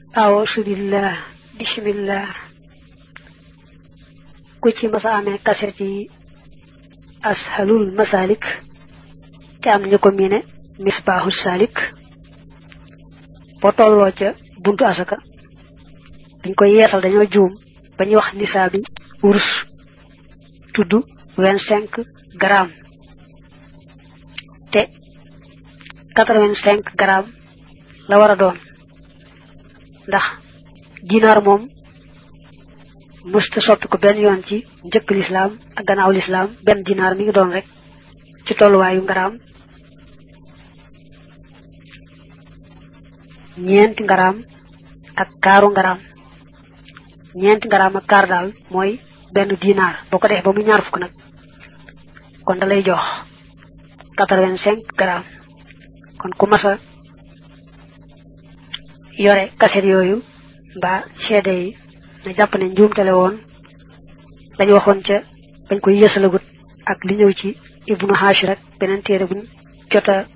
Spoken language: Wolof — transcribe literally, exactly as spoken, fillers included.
a'udhu billah bismillah ku ci masa amé kaset ci ashalul masalik te am ñu ko miné misbahus salik bo tollo ca buntu asaka dañ koy yeesal dañoo joom bañ wax nisabi urs tuddu vingt-cinq grammes te quatre-vingt-cinq grammes la wara doon ndax dinar mom musta soppi ko ben yoon ci jëk l'islam ak gannaaw l'islam ben dinar mi ngi doon rek ci tolluwaayu ngaram ñeenti ngaram ak kaaru ngaram ñeenti ngaram ak kaar daal mooy benn dinar boo ko def ba mu ñaar fukk nag kon da lay jox quatre-vingt-cinq grammes kon ku masa yore kaset yooyu mbaa seede yi na jàpp ne njuumtale woon dañ waxoon ca bañ koy yësalagut ak li ñëw ci ibnu hashi rek beneen téere buñ jota